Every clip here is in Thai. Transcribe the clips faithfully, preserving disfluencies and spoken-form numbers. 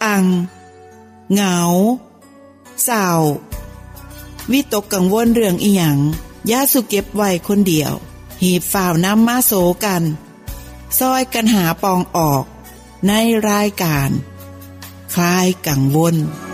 ลังเหงาเศร้าวิตกกังวลเรื่องอีหยังอย่าสุเก็บไว้คนเดียวหีบฝ่าวนำมาโสกันซอยกันหาปองออกในรายการคลายกังวล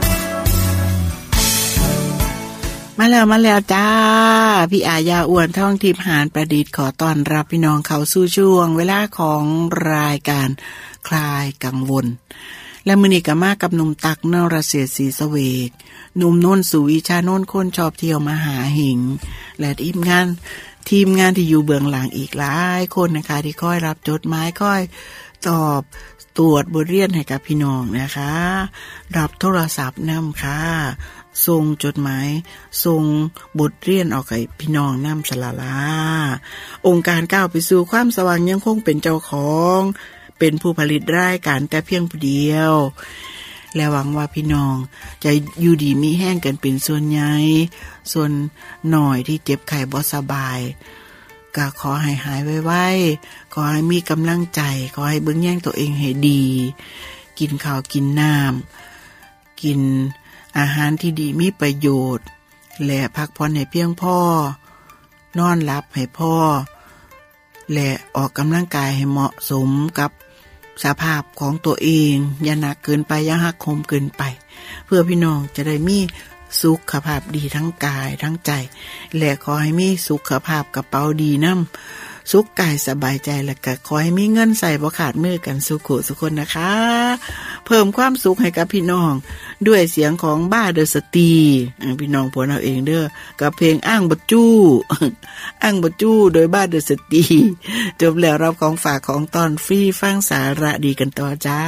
มาแล้วมาแล้วจ้าพี่อายาอ้วนท่องทิพย์หานประดิษฐ์ขอต้อนรับพี่น้องเข้าสู่ช่วงเวลาของรายการคลายกังวลและมื้อนี้ก็มากับหนุ่มตักนรเศรษฐ์ศรีสเวกหนุ่มโน่นสุวิชาโน่นคนชอบเที่ยวมาหาหิงและทีมงานทีมงานที่อยู่เบื้องหลังอีกหลายคนนะคะที่คอยรับจดหมายคอยตอบตรวจบทเรียนให้กับพี่น้องนะคะรับโทรศัพท์นำค่ะส่งจดหมายส่งบทเรียนออกให้พี่น้องนำสลาลาองค์การก้าวไปสู่ความสว่างยังคงเป็นเจ้าของเป็นผู้ผลิตรายการแต่เพียงผู้เดียวและหวังว่าพี่น้องจะอยู่ดีมีแห้งกันเป็นส่วนใหญ่ส่วนหน่อยที่เจ็บไข้บ่สบายก็ขอให้หายไวๆขอให้มีกำลังใจขอให้เบิ่งแย่งตัวเองให้ดีกินข้าวกินน้ำกินอาหารที่ดีมีประโยชน์และพักผ่อนให้เพียงพอนอนหลับให้พอและออกกำลังกายให้เหมาะสมกับสภาพของตัวเองอย่าหนักเกินไปอย่าหักโหมเกินไปเพื่อพี่น้องจะได้มีสุขภาพดีทั้งกายทั้งใจและขอให้มีสุขภาพกระเป๋าดีนำสุขกายสบายใจและก็ขอให้มีเงินใส่บ่ขาดมือกันสุขสุขคนนะคะเพิ่มความสุขให้กับพี่น้องด้วยเสียงของบ้าเดอะสตีพี่น้องพวกเราเองเด้อกับเพลงอ้างบ่จู้อ้างบ่จู้โดยบ้าเดอะสตีจบแล้วรับของฝากของตอนฟรีฟังสาระดีกันต่อจ้า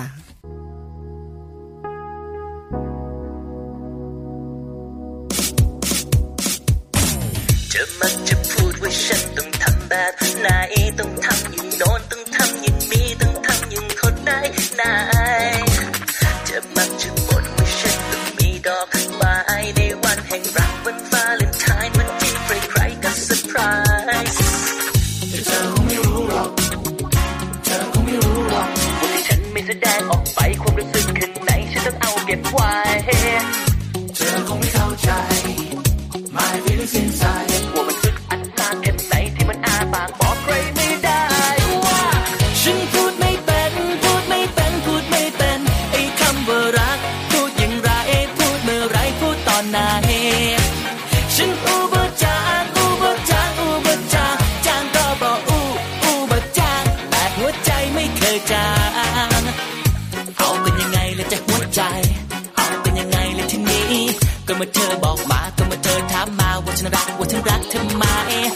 จะมักจะพูดว่าฉันต้องทำแบบไหนต้องทำอย่างโน้นต้องทำอย่างนี้ต้องทำอย่างคนไหนไหนจะมักจะบ่นว่าฉันต้องมีดอกไม้ในวันแห่งรักวันวาเลนไทน์วันที่ใครๆก็เซอร์ไพรส์แต่เธอคงไม่รู้หรอกเธอคงไม่รู้หรอกว่าที่ฉันไม่แสดงออกไปความรู้สึกข้างในฉันต้องเอาเก็บไว้เธอคงไม่เข้าใจMy feelings inside ว่ามันอึดอัดมากแค่ไหนที่มันอาปากบอกใครไม่ได้ว่าฉันพูดไม่เป็นพูดไม่เป็นพูดไม่เป็นไอ้คำว่ารักพูดอย่างไรพูดเมื่อไรพูดตอนไหนฉันอูบจางอูบจางอูบจางจางก็บอกอูอูบจางแต่หัวใจไม่เคยจางเอาเป็นยังไงล่ะจะหัวใจเอาเป็นยังไงล่ะทีนี้ก็มาเธอบอกมาก็มาเธอถามมาว่าฉันรักว่าฉันรักเธอไหม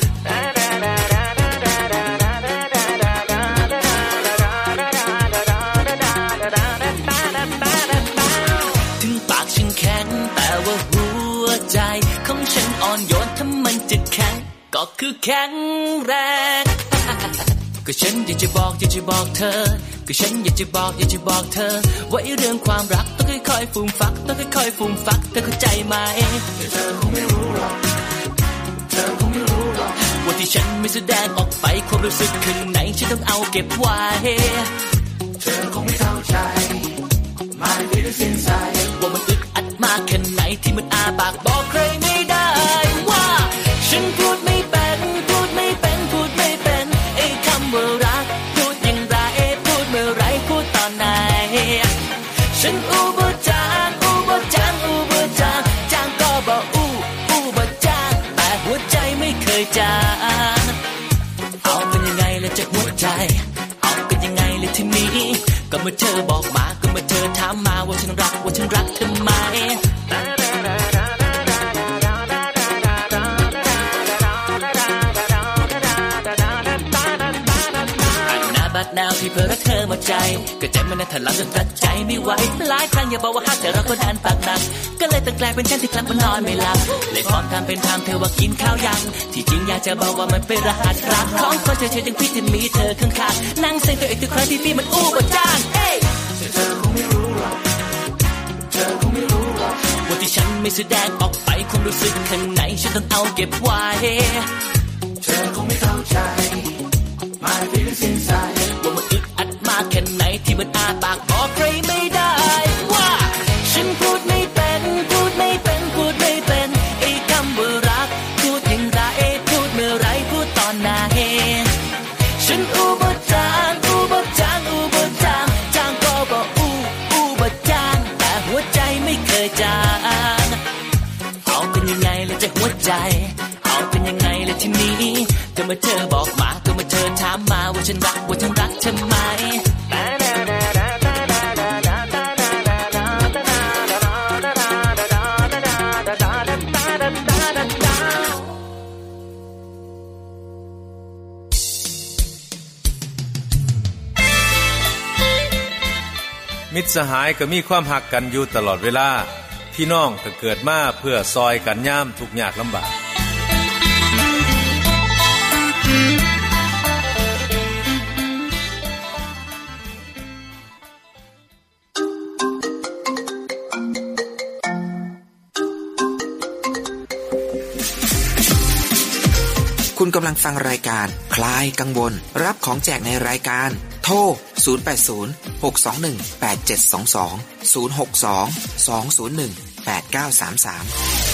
ถึงปากฉันแข็งแต่ว่าหัวใจของฉันอ่อนโยนถ้ามันจะแข็งก็คือแข็งแรงก็ฉันอยากจะบอกอยากจะบอกเธอก็ฉันอยากจะบอกอยากจะบอกเธอว่าไอ้เรื่องความรักต้องค่อยๆฟูมฟักต้องค่อยๆฟูมฟักเธอเข้าใจไหมเธอคงไม่รู้หรอกเธอคงไม่รู้หรอกว่าที่ฉันไม่แสดงออกไปความรู้สึกข้างในฉันต้องเอาเก็บไว้เธอคงไม่เข้าใจ My feelings inside ว่ามันอึดอัดมากแค่ไหนที่มันอาปากบอกใครไม่ได้ว่าฉันพูดไม่เป็นพูดไม่เป็นพูดไม่เป็นไอ้คำว่ารักพูดอย่างไรพูดเมื่อไรพูดตอนไหนฉันอูบจางอูบจางอูบจางจางก็บอกอูอูบจางแต่หัวใจไม่เคยจางเอาเป็นยังไงล่ะจะหัวใจเอาเป็นยังไงล่ะทีนี้ก็เมื่อเธอบอกมาก็เมื่อเธอถามมาว่าฉันรักว่าฉันรักเธอไหมบัดนาวที่เพื่อรักเธอหมดใจก็ใจมันน่ะถลำจนตัดใจไม่ไหวหลายครั้งอย่าบอกว่าฮักแต่เราก็ดันปากหนักก็เลยต้องกลายเป็นฉันที่คลั่งมันนอนไม่หลับเลยพร้อมทำเป็นทางเธอว่ากินข้าวยังที่จริงอยากจะบอกว่ามันเป็นรหัสรักของคนเฉยๆยังพี่ที่มีเธอข้างๆนั่งเซ็งตัวเองทุกครั้งที่พี่มันอู้บ่จ้างเอ้ยเธอคงไม่รู้หรอกเธอคงไม่รู้หรอกว่าที่ฉันไม่แสดงออกไปความรู้สึกข้างในฉันต้องเอาเก็บไว้เธอคงไม่เข้าใจMy feelings inside ว่ามันอึดอัดมากแค่ไหนที่มันอาปากบอกใครไม่ได้เป็นยังไงเลยจะหัวใจเอาเป็นยังไงเลยทีนี้ก็เมื่อเธอบอกมาก็เมื่อเธอถามมาว่าฉันรักว่าฉันรักเธอไหมมิตรสหายก็มีความหักกันอยู่ตลอดเวลาพี่น้องก็เกิดมาเพื่อซอยกันยามทุกข์ยากลำบากคุณกำลังฟังรายการคลายกังวลรับของแจกในรายการโทรศูนย์ แปด ศูนย์ หก สอง หนึ่ง แปด เจ็ด สอง สอง ศูนย์ หก สอง สอง ศูนย์ หนึ่ง แปด เก้า สาม สาม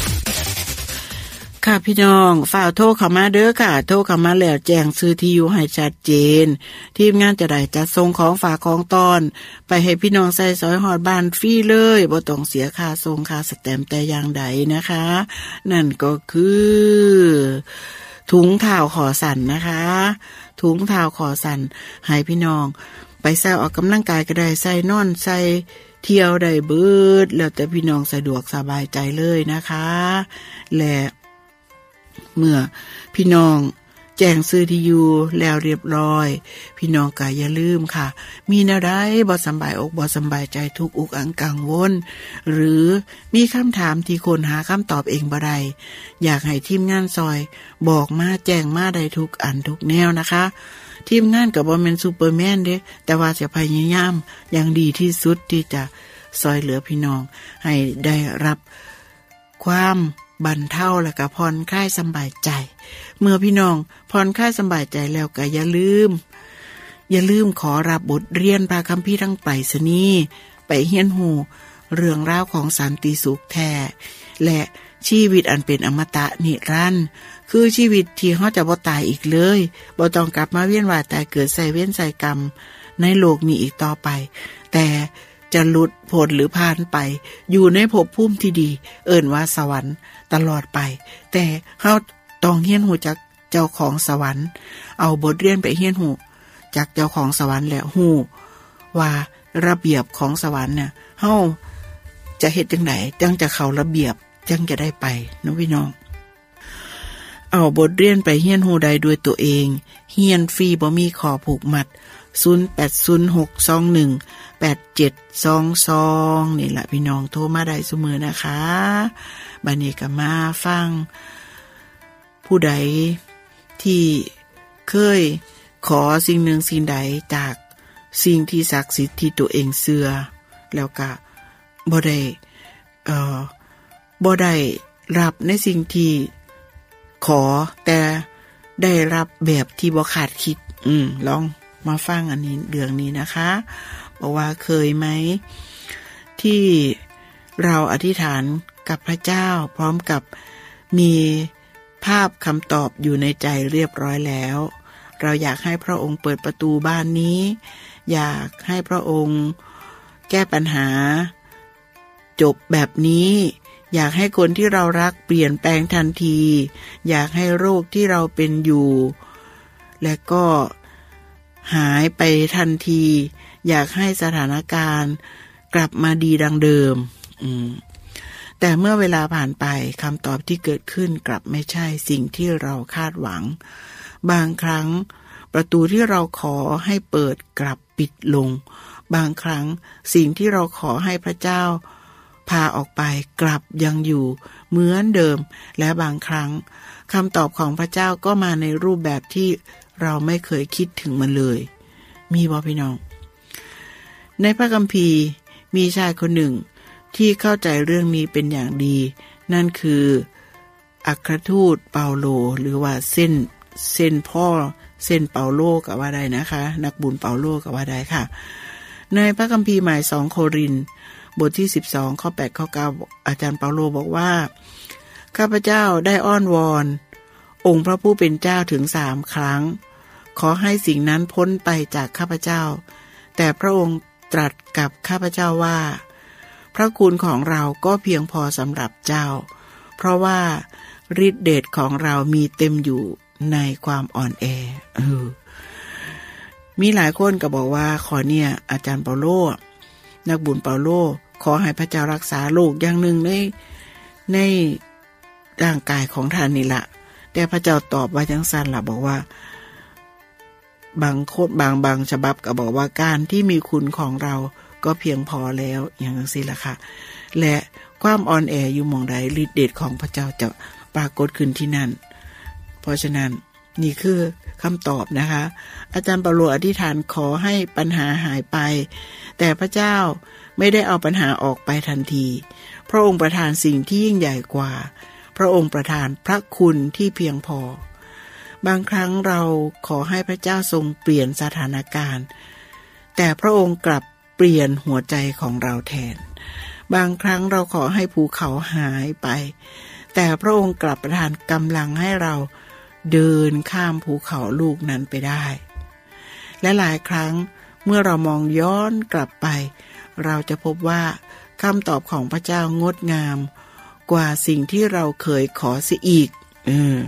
ค่ะพี่น้องฝ่ากโทรเข้ามาเด้อค่ะโทรเข้ามาแล้วแจ้งชื่อที่อยู่ให้ชัดเจนทีมงานจะได้จัดส่งของฝากของต้อนไปให้พี่น้องใส่ซอยฮอดบ้านฟรีเลยบ่ต้องเสียค่าส่งค่าสแตมป์แต่อย่างใดนะคะนั่นก็คือถุงเท้าขอสั่นนะคะถุงเท้าขอสั่นให้พี่น้องไปใส่ออกกำลังกายก็ได้ใส่นอนใส่เที่ยวได้เบิดแล้วแต่พี่น้องสะดวกสบายใจเลยนะคะและเมื่อพี่น้องแจ้งซื้อที่อยู่แล้วเรียบร้อยพี่น้องก็อย่าลืมค่ะมีแนวใดบ่สำบายอกบ่สำบายใจทุกอุกอังกังวลหรือมีคำถามที่คนหาคำตอบเองบ่ได้อยากให้ทีมงานซอยบอกมาแจ้งมาได้ทุกอันทุกแนวนะคะทีมงานก็บ่แม่นซูเปอร์แมนเด้แต่ว่าจะพยายามอย่างดีที่สุดที่จะซอยเหลือพี่น้องให้ได้รับความบรรเทาและก็ผ่อนคลายสบายใจเมื่อพี่น้องผ่อนคลายสบายใจแล้วก็อย่าลืมอย่าลืมขอรับบทเรียนพระคัมภีร์ทั้งไปรษณีย์ไปเรียนรู้เรื่องราวของสันติสุขแท้และชีวิตอันเป็นอมตะนิรันดร์คือชีวิตที่เฮาจะบ่ตายอีกเลยบ่ต้องกลับมาเวียนว่ายตายเกิดใส่เวรใส่กรรมในโลกนี้อีกต่อไปแต่จะหลุดพ้นหรือผ่านไปอยู่ในภพภูมิที่ดีเอิ้นว่าสวรรค์ตลอดไปแต่เฮาต้องเรียนรู้จักเจ้าของสวรรค์เอาบทเรียนไปเรียนรู้จากเจ้าของสวรรค์แล้วรู้ว่าระเบียบของสวรรค์เนี่ยเฮาจะเฮ็ดจังได๋จังจะเข้าระเบียบจังจะได้ไปเนาะพี่น้องเอาบทเรียนไปเรียนรู้ได้ด้วยตัวเองเรียนฟรีบ่มีข้อผูกมัดศูนย์ แปด ศูนย์ หก สอง หนึ่ง แปด เจ็ด สอง สองนี่แหละพี่น้องโทรมาได้เสมอนะคะบัดนี้ก็มาฟังผู้ใดที่เคยขอสิ่งหนึ่งสิ่งใดจากสิ่งที่ศักดิ์สิทธิ์ที่ตัวเองเชื่อแล้วก็บ่ได้เอ่อบ่ได้รับในสิ่งที่ขอแต่ได้รับแบบที่บ่คาดคิดอืมลองมาฟังอันนี้เรื่องนี้นะคะบอกว่าเคยไหมที่เราอธิษฐานกับพระเจ้าพร้อมกับมีภาพคำตอบอยู่ในใจเรียบร้อยแล้วเราอยากให้พระองค์เปิดประตูบ้านนี้อยากให้พระองค์แก้ปัญหาจบแบบนี้อยากให้คนที่เรารักเปลี่ยนแปลงทันทีอยากให้โรคที่เราเป็นอยู่และก็หายไปทันทีอยากให้สถานการณ์กลับมาดีดังเดิมอืมแต่เมื่อเวลาผ่านไปคำตอบที่เกิดขึ้นกลับไม่ใช่สิ่งที่เราคาดหวังบางครั้งประตูที่เราขอให้เปิดกลับปิดลงบางครั้งสิ่งที่เราขอให้พระเจ้าพาออกไปกลับยังอยู่เหมือนเดิมและบางครั้งคำตอบของพระเจ้าก็มาในรูปแบบที่เราไม่เคยคิดถึงมันเลยมีบ่พี่น้องในพระคัมภีร์มีชายคนหนึ่งที่เข้าใจเรื่องนี้เป็นอย่างดีนั่นคืออัครทูตเปาโลหรือว่าเส้นเส้นพ่อเส้นเปาโลก็ว่าได้นะคะนักบุญเปาโลก็ว่าได้ค่ะในพระคัมภีร์ใหม่สองโครินธ์บทที่สิบสองข้อแปดข้อเก้าอาจารย์เปาโลบอกว่าข้าพเจ้าได้อ้อนวอนองค์พระผู้เป็นเจ้าถึงสามครั้งขอให้สิ่งนั้นพ้นไปจากข้าพเจ้าแต่พระองค์ตรัสกับข้าพเจ้าว่าพระคุณของเราก็เพียงพอสำหรับเจ้าเพราะว่าฤทธิ์เดชของเรามีเต็มอยู่ในความอ่อนแอเออมีหลายคนก็บอกว่าขอเนี่ยอาจารย์เปาโลนักบุญเปาโลขอให้พระเจ้ารักษาโรคอย่างหนึ่งในในร่างกายของท่านนี่ละแต่พระเจ้าตอบว่าจังซั่นล่ะบอกว่าบางโคตรบางบางฉบับก็บอกว่าการที่มีคุณของเราก็เพียงพอแล้วอย่างนั้นสิล่ะค่ะและความอ่อนแออยู่หม่องใดฤทธิ์เดชของพระเจ้าจะปรากฏขึ้นที่นั่นเพราะฉะนั้นนี่คือคำตอบนะคะอาจารย์เปาโลอธิษฐานขอให้ปัญหาหายไปแต่พระเจ้าไม่ได้เอาปัญหาออกไปทันทีพระองค์ประทานสิ่งที่ยิ่งใหญ่กว่าพระองค์ประทานพระคุณที่เพียงพอบางครั้งเราขอให้พระเจ้าทรงเปลี่ยนสถานการณ์แต่พระองค์กลับเปลี่ยนหัวใจของเราแทนบางครั้งเราขอให้ภูเขาหายไปแต่พระองค์กลับประทานกำลังให้เราเดินข้ามภูเขาลูกนั้นไปได้และหลายครั้งเมื่อเรามองย้อนกลับไปเราจะพบว่าคำตอบของพระเจ้างดงามกว่าสิ่งที่เราเคยขอเสียอีกเออ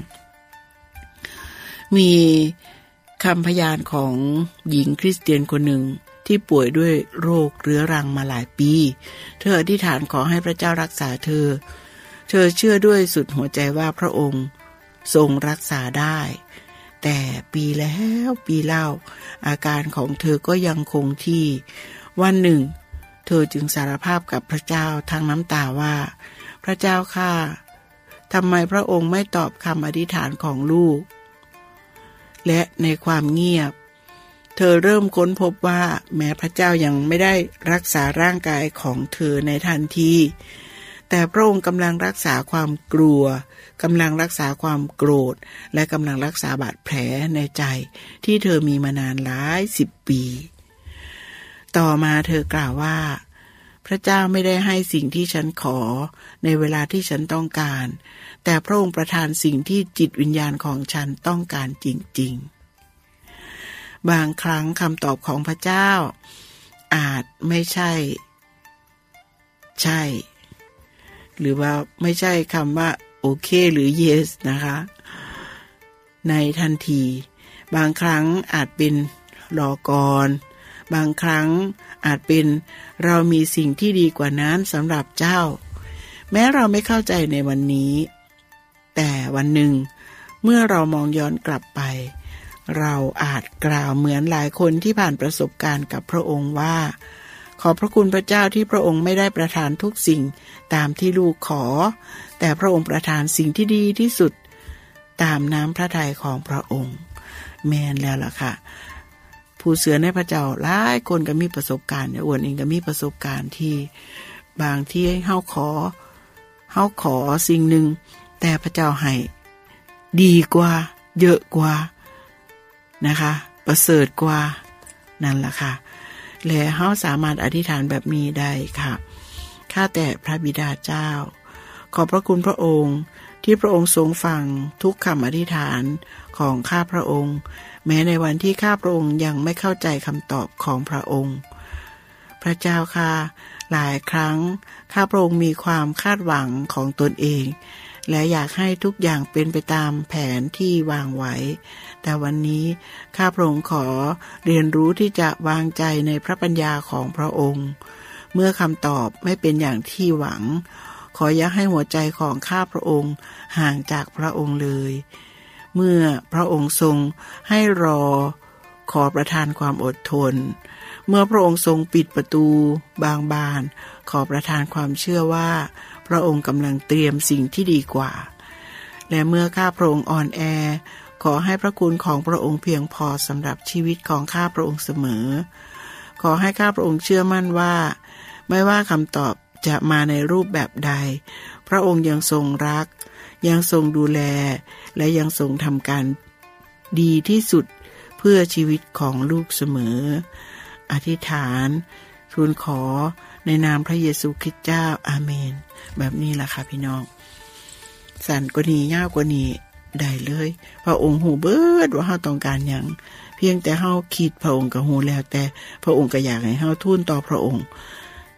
มีคำพยานของหญิงคริสเตียนคนหนึ่งที่ป่วยด้วยโรคเรื้อรังมาหลายปีเธออธิษฐานขอให้พระเจ้ารักษาเธอเธอเชื่อด้วยสุดหัวใจว่าพระองค์ทรงรักษาได้แต่ปีแล้วปีเล่าอาการของเธอก็ยังคงที่วันหนึ่งเธอจึงสารภาพกับพระเจ้าทั้งน้ำตาว่าพระเจ้าข้าทำไมพระองค์ไม่ตอบคำอธิษฐานของลูกและในความเงียบเธอเริ่มค้นพบว่าแม้พระเจ้ายังไม่ได้รักษาร่างกายของเธอในทันทีแต่พระองค์กำลังรักษาความกลัวกำลังรักษาความโกรธและกำลังรักษาบาดแผลในใจที่เธอมีมานานหลายสิบปีต่อมาเธอกล่าวว่าพระเจ้าไม่ได้ให้สิ่งที่ฉันขอในเวลาที่ฉันต้องการแต่พระองค์ประทานสิ่งที่จิตวิญญาณของฉันต้องการจริงๆบางครั้งคำตอบของพระเจ้าอาจไม่ใช่ใช่หรือว่าไม่ใช่คำว่าโอเคหรือ yes นะคะในทันทีบางครั้งอาจเป็นรอก่อนบางครั้งอาจเป็นเรามีสิ่งที่ดีกว่านั้นสำหรับเจ้าแม้เราไม่เข้าใจในวันนี้แต่วันหนึ่งเมื่อเรามองย้อนกลับไปเราอาจกล่าวเหมือนหลายคนที่ผ่านประสบการณ์กับพระองค์ว่าขอบพระคุณพระเจ้าที่พระองค์ไม่ได้ประทานทุกสิ่งตามที่ลูกขอแต่พระองค์ประทานสิ่งที่ดีที่สุดตามน้ำพระทัยของพระองค์แม่นแล้วล่ะค่ะผู้เสือในพระเจ้าหลายคนก็มีประสบการณ์เนี่ยอ้วนเองก็มีประสบการณ์ที่บางที่เฮาขอเฮาขอสิ่งหนึ่งแต่พระเจ้าให้ดีกว่าเยอะกว่านะคะประเสริฐกว่านั่นล่ะค่ะและเฮาสามารถอธิษฐานแบบนี้ได้ค่ะข้าแต่พระบิดาเจ้าขอบพระคุณพระองค์ที่พระองค์ทรงฟังทุกคำอธิษฐานของข้าพระองค์แม้ในวันที่ข้าพระองค์ยังไม่เข้าใจคำตอบของพระองค์พระเจ้าค่ะหลายครั้งข้าพระองค์มีความคาดหวังของตนเองและอยากให้ทุกอย่างเป็นไปตามแผนที่วางไว้แต่วันนี้ข้าพระองค์ขอเรียนรู้ที่จะวางใจในพระปัญญาของพระองค์เมื่อคำตอบไม่เป็นอย่างที่หวังขออย่าให้หัวใจของข้าพระองค์ห่างจากพระองค์เลยเมื่อพระองค์ทรงให้รอขอประทานความอดทนเมื่อพระองค์ทรงปิดประตูบางบานขอประทานความเชื่อว่าพระองค์กำลังเตรียมสิ่งที่ดีกว่าและเมื่อข้าพระองค์อ่อนแอขอให้พระคุณของพระองค์เพียงพอสำหรับชีวิตของข้าพระองค์เสมอขอให้ข้าพระองค์เชื่อมั่นว่าไม่ว่าคำตอบจะมาในรูปแบบใดพระองค์ยังทรงรักยังทรงดูแลและยังทรงทำการดีที่สุดเพื่อชีวิตของลูกเสมออธิษฐานทูลขอในนามพระเยซูคริสต์เจ้าอาเมนแบบนี้ล่ะค่ะพี่น้องสั่นกว่านี้ยาวกว่านี้ได้เลยพระองค์หูเบิดว่าเฮาต้องการหยังเพียงแต่เฮาคิดพระองค์ก็หูแล้วแต่พระองค์ก็อยากให้เฮาทูลต่อพระองค์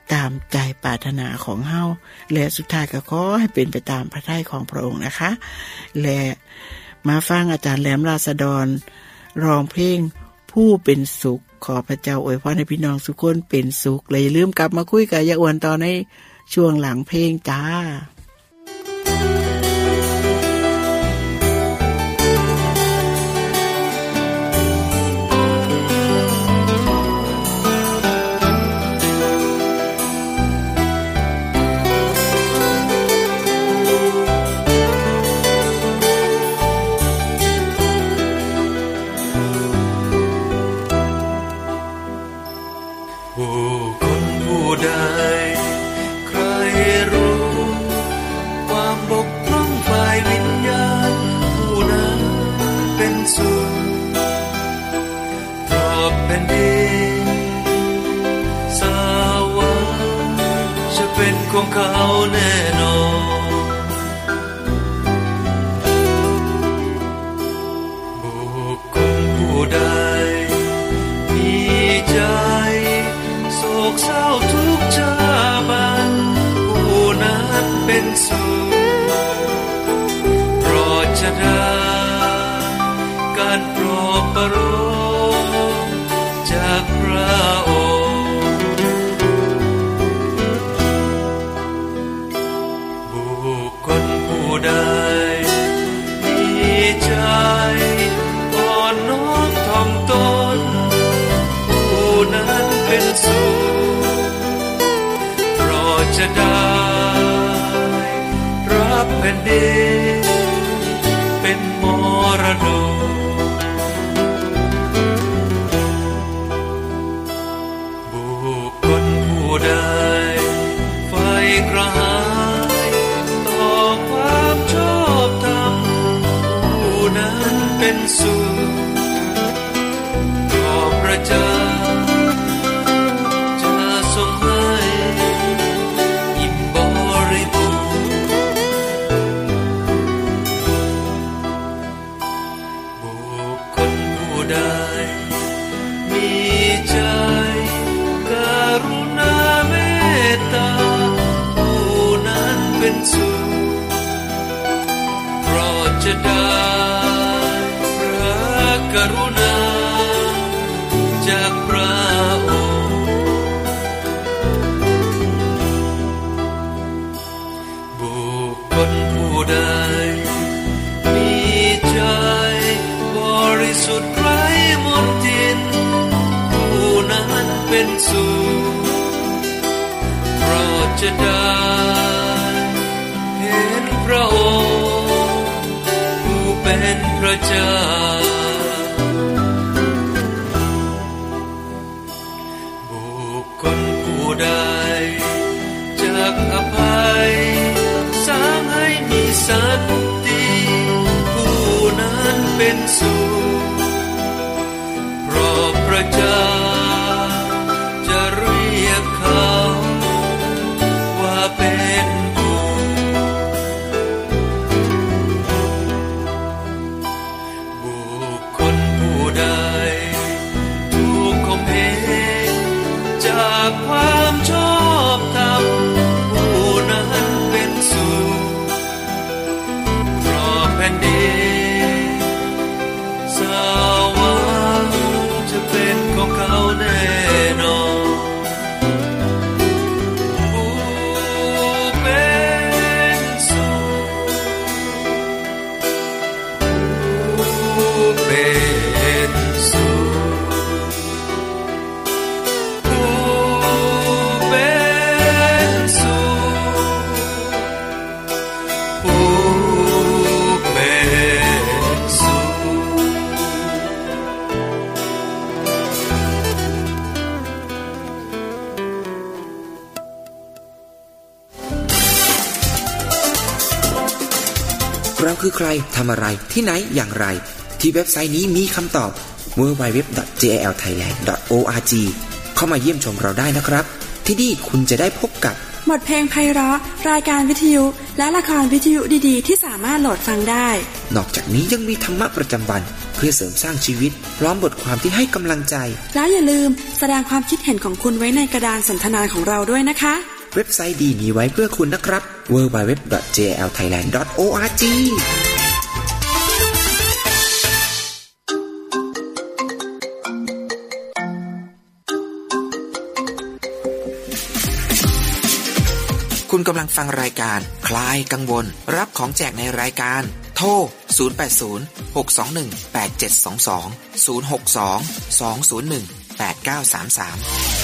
ตามใจปรารถนาของเฮาและสุดท้ายก็ขอให้เป็นไปตามพระทัยของพระองค์นะคะและมาฟังอาจารย์แหลมราษฎรร้องเพลงผู้เป็นสุขขอพระเจ้าอวยพรให้พี่น้องทุกคนเป็นสุขและอย่าลืมกลับมาคุยกับยายอ้วนตอนในช่วงหลังเพลงจ้าของเขาแน่นอนบุคคลผู้ใดมีใจโศกเศร้าทุกข์ชาบันผู้นั้นเป็นสุขโปรดจะได้การโปรดประโลมจากพระองค์ใดมีใจอ่อนน้อมถ่อมตนผู้นั้นเป็นสุขโปรดจะได้รับแผ่นดินเป็นมรดกบุคคลผู้ใดไฟกระหายชอบธรรมผู้นั้นเป็นสุขขอพระเจ้าจะทรงให้อิ่มบริบูรณ์บุคคลผู้ใดมีใจกรุณาเมตตาผู้นั้นเป็นสุขจะได้พระกรุณาจากพระองค์บุคคลผู้ใดมีใจบริสุทธิ์ไร้มลทินผู้นั้นเป็นสุขเพราะจะได้เห็นพระองค์เป็นพระเจ้าบุคคลผู้ใดจักอภัยสร้างให้มีสันติผู้นั้นเป็นสุขเพราะพระเจ้าจะเรียกเขาว่าเป็นความชอบธรรมผู้นั้นเป็นสุขเพราะแผ่นดินสวรรค์จะเป็นของเขาแน่นอนผู้เป็นสุขผู้เป็นสุขเราคือใครทำอะไรที่ไหนอย่างไรที่เว็บไซต์นี้มีคำตอบ ดับเบิลยู ดับเบิลยู ดับเบิลยู ดอท เจ แอล ไทยแลนด์ ดอท โอ อาร์ จี เข้ามาเยี่ยมชมเราได้นะครับที่นี่คุณจะได้พบกับบทเพลงไพเราะรายการวิทยุและละครวิทยุดีๆที่สามารถโหลดฟังได้นอกจากนี้ยังมีธรรมะประจำวันเพื่อเสริมสร้างชีวิตพร้อมบทความที่ให้กำลังใจแล้วอย่าลืมแสดงความคิดเห็นของคุณไว้ในกระดานสนทนาของเราด้วยนะคะเว็บไซต์ดีมีไว้เพื่อคุณนะครับ ดับเบิลยู ดับเบิลยู ดับเบิลยู ดอท เจ แอล ไทยแลนด์ ดอท โอ อาร์ จี คุณกำลังฟังรายการคลายกังวลรับของแจกในรายการโทรศูนย์ แปด ศูนย์ หก สอง หนึ่ง แปด เจ็ด สอง สอง ศูนย์ หก สอง สอง ศูนย์ หนึ่ง แปด เก้า สาม สาม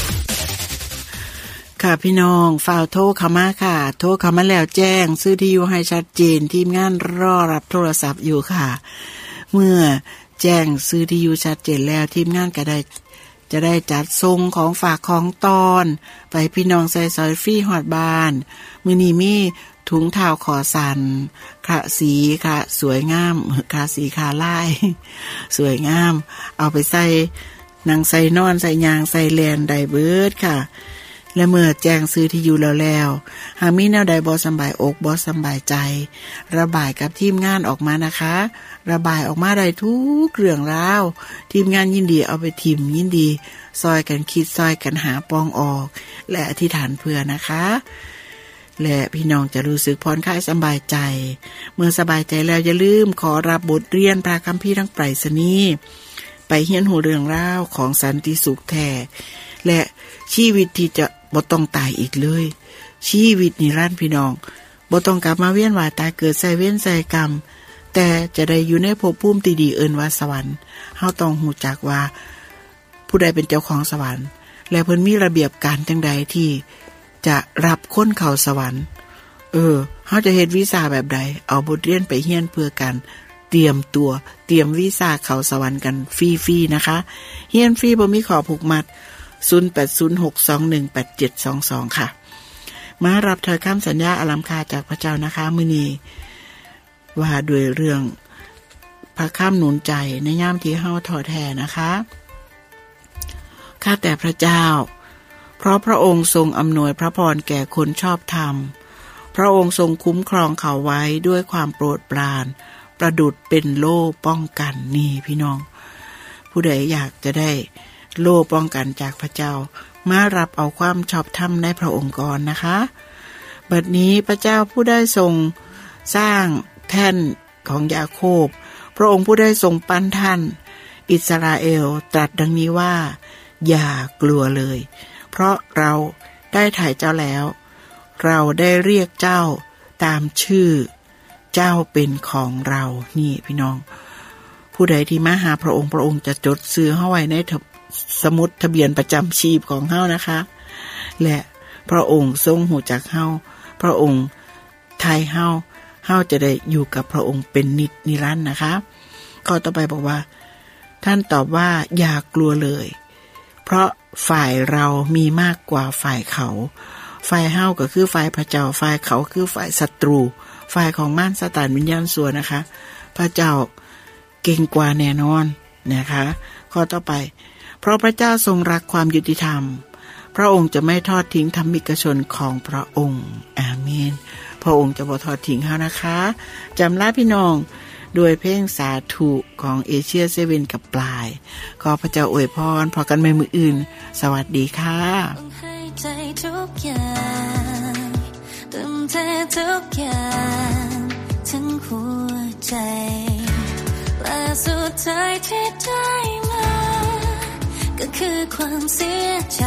ค่ะพี่น้องฝ่าวโทรเข้ามาค่ะโทรเข้ามาแล้วแจ้งชื่อที่อยู่ให้ชัดเจนทีมงานรอรับโทรศัพท์อยู่ค่ะเมื่อแจ้งชื่อที่อยู่ชัดเจนแล้วทีมงานก็ได้จะได้จัดส่งของฝากของตอนไปพี่น้องใส่ซอยฟรีฮอดบ้านมื้อนี้มีถุงเท้าคอสันคระสีคระสวยงามคระสีคาลายสวยงามเอาไปใส่นั่งใส่นอนใส่ยางใส่แลนได้เบิดค่ะและเมื่อแจ้งซื้อที่อยู่แล้วแล้วหากมีแนวใดบ่สำบายอกบ่สำบายใจระบายกับทีมงานออกมานะคะระบายออกมาได้ทุกเรื่องราวทีมงานยินดีเอาไปทิมยินดีซอยกันคิดซอยกันหาปองออกและอธิษฐานเพื่อนะคะและพี่น้องจะรู้สึกผ่อนคลายสบายใจเมื่อสบายใจแล้วอย่าลืมขอรับบทเรียนพระคัมภีร์ทั้งไปรษณีย์ไปเรียนรู้เรื่องราวของสันติสุขแท้และชีวิตที่จะบ่ต้องตายอีกเลยชีวิตนิรันดร์พี่น้องบ่ต้องกลับมาเวียนว่ายตายเกิดใส่เวรใส่กรรมแต่จะได้อยู่ในภพภูมิที่ดีเอิ้นว่าสวรรค์เฮาต้องรู้จักว่าผู้ใดเป็นเจ้าของสวรรค์และเพิ่นมีระเบียบการจังใดที่จะรับคนเข้าสวรรค์เออเฮาจะเฮ็ดวีซ่าแบบใดเอาบทเรียนไปเรียนเพื่อกันเตรียมตัวเตรียมวีซ่าเข้าสวรรค์กันฟรีๆนะคะเรียนฟรีบ่มีข้อผูกมัดศูนย์ แปด ศูนย์ หก สอง หนึ่ง แปด เจ็ด สอง สองค่ะมารับถ้อยคำสัญญาอลัมคาจากพระเจ้านะคะมื้อนี้ว่าด้วยเรื่องพระค่ำหนุนใจในยามที่เฮาท้อแท้นะคะข้าแต่พระเจ้าเพราะพระองค์ทรงอำนวยพระพรแก่คนชอบธรรมพระองค์ทรงคุ้มครองเขาไว้ด้วยความโปรดปรานประดุจเป็นโล่ป้องกันนี่พี่น้องผู้ใดอยากจะได้โล่ป้องกันจากพระเจ้ามารับเอาความชอบธรรมในพระองค์ก่อนนะคะบัดนี้พระเจ้าผู้ได้ทรงสร้างแท่นของยาโคบพระองค์ผู้ได้ทรงปั้นท่านอิสราเอลตรัสดังนี้ว่าอย่ากลัวเลยเพราะเราได้ถ่ายเจ้าแล้วเราได้เรียกเจ้าตามชื่อเจ้าเป็นของเรานี่พี่น้องผู้ใดที่มาหาพระองค์พระองค์จะจดชื่อเฮาไว้ในสมุดทะเบียนประจำชีพของเฮานะคะและพระองค์ทรงหูจักเฮาพระองค์ทายเฮาเฮาจะได้อยู่กับพระองค์เป็นนิจนิรันดร์นะคะข้อต่อไปบอกว่าท่านตอบว่าอย่ากลัวเลยเพราะฝ่ายเรามีมากกว่าฝ่ายเขาฝ่ายเฮาก็คือฝ่ายพระเจ้าฝ่ายเขาคือฝ่ายศัตรูฝ่ายของมารซาตานวิญญาณชั่วนะคะพระเจ้าเก่งกว่าแน่นอนนะคะข้อต่อไปเพราะพระเจ้าทรงรักความยุติธรรมพระองค์จะไม่ทอดทิ้งธรรมิกชนของพระองค์อาเมนพระองค์จะบ่ทอดทิ้งเฮานะคะจำลาพี่น้องด้วยเพลงสาธุของเอเชียเซเว่นกับปลายขอพระเจ้าอวยพรพอกันใหม่มื้ออื่นสวัสดีค่ะให้ใจทุกอย่างเติมเททุกอย่างทั้งหัวใจและสุดท้ายที่ได้มาก็คือความเสียใจ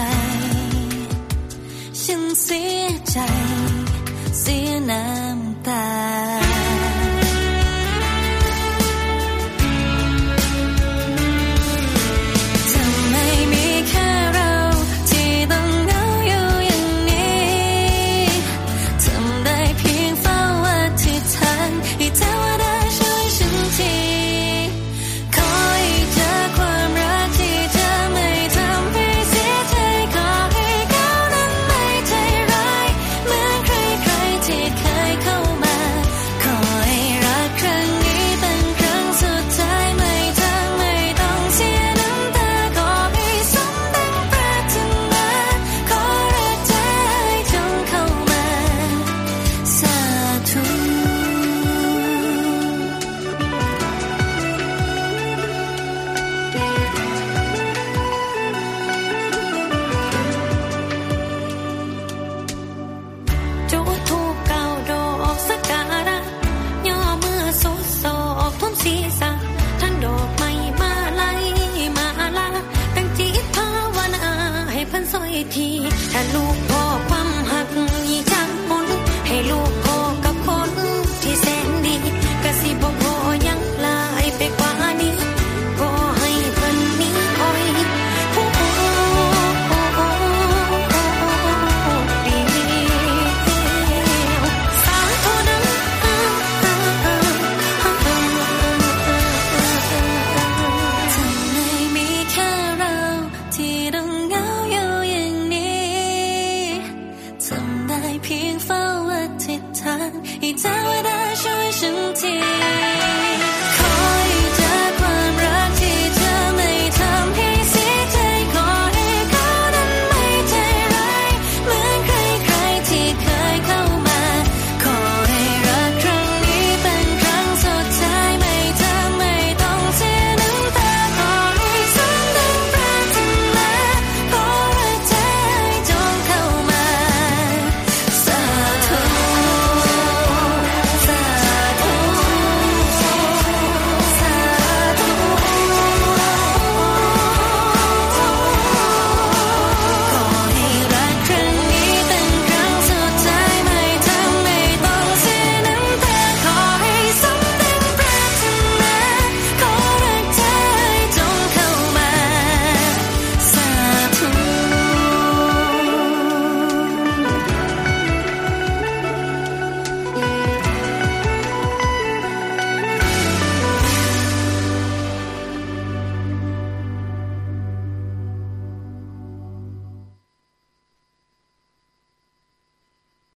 ฉันเสียใจเสียน้ำตาขที